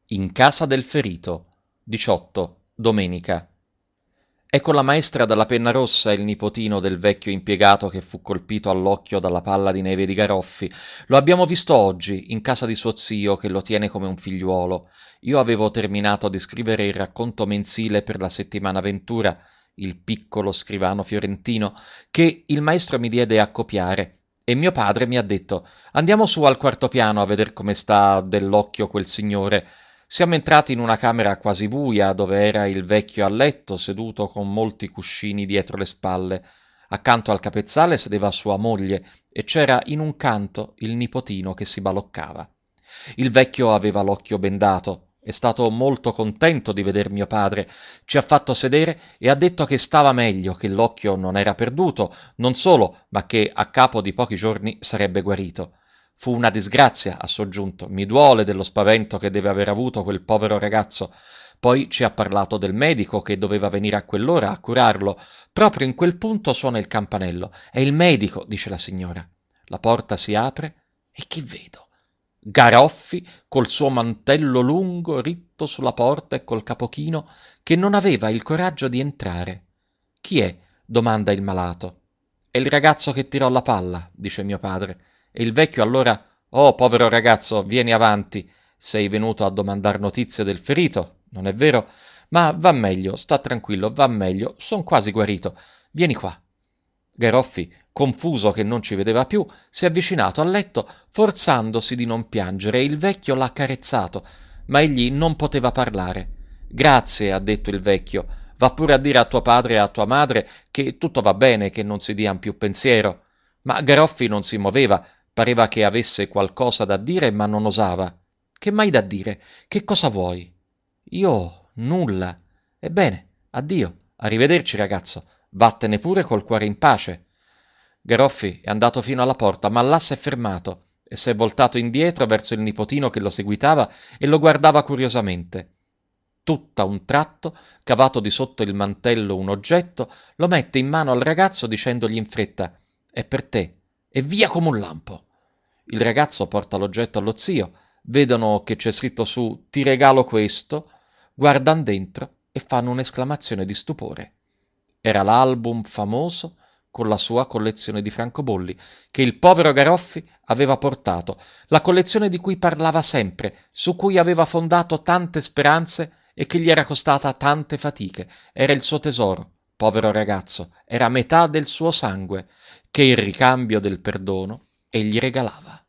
In casa del ferito. 18. Domenica. Ecco la maestra dalla penna rossa e il nipotino del vecchio impiegato che fu colpito all'occhio dalla palla di neve di Garoffi. Lo abbiamo visto oggi, in casa di suo zio, che lo tiene come un figliuolo. Io avevo terminato di scrivere il racconto mensile per la settimana Ventura, il piccolo scrivano fiorentino, che il maestro mi diede a copiare. E mio padre mi ha detto: andiamo su al quarto piano a veder come sta dell'occhio quel signore. Siamo entrati in una camera quasi buia, dove era il vecchio a letto, seduto con molti cuscini dietro le spalle. Accanto al capezzale sedeva sua moglie e c'era in un canto il nipotino che si baloccava. Il vecchio aveva l'occhio bendato. È stato molto contento di veder mio padre. Ci ha fatto sedere e ha detto che stava meglio, che l'occhio non era perduto, non solo, ma che a capo di pochi giorni sarebbe guarito. Fu una disgrazia, ha soggiunto. Mi duole dello spavento che deve aver avuto quel povero ragazzo. Poi ci ha parlato del medico che doveva venire a quell'ora a curarlo. Proprio in quel punto suona il campanello. È il medico, dice la signora. La porta si apre e chi vedo? Garoffi, col suo mantello lungo ritto sulla porta e col capo chino, che non aveva il coraggio di entrare. Chi è? Domanda il malato. È il ragazzo che tirò la palla, dice mio padre. E il vecchio allora: oh, povero ragazzo, vieni avanti. Sei venuto a domandar notizie del ferito, non è vero? Ma va meglio, sta tranquillo, va meglio, son quasi guarito. Vieni qua. Garoffi, confuso che non ci vedeva più, si è avvicinato al letto, forzandosi di non piangere, e il vecchio l'ha carezzato, ma egli non poteva parlare. Grazie, ha detto il vecchio, va pure a dire a tuo padre e a tua madre che tutto va bene, che non si dian più pensiero. Ma Garoffi non si muoveva, pareva che avesse qualcosa da dire, ma non osava. Che m'hai da dire? Che cosa vuoi? Io nulla. Ebbene, addio, arrivederci ragazzo. Vattene pure col cuore in pace. Garoffi è andato fino alla porta, ma là s'è fermato e s'è voltato indietro verso il nipotino che lo seguitava e lo guardava curiosamente. Tutt'a un tratto, cavato di sotto il mantello un oggetto, lo mette in mano al ragazzo dicendogli in fretta: è per te, e via come un lampo. Il ragazzo porta l'oggetto allo zio, vedono che c'è scritto su ti regalo questo, guardan dentro e fanno un'esclamazione di stupore. Era l'album famoso con la sua collezione di francobolli che il povero Garoffi aveva portato, la collezione di cui parlava sempre, su cui aveva fondato tante speranze e che gli era costata tante fatiche. Era il suo tesoro, povero ragazzo, era metà del suo sangue, che in ricambio del perdono egli regalava.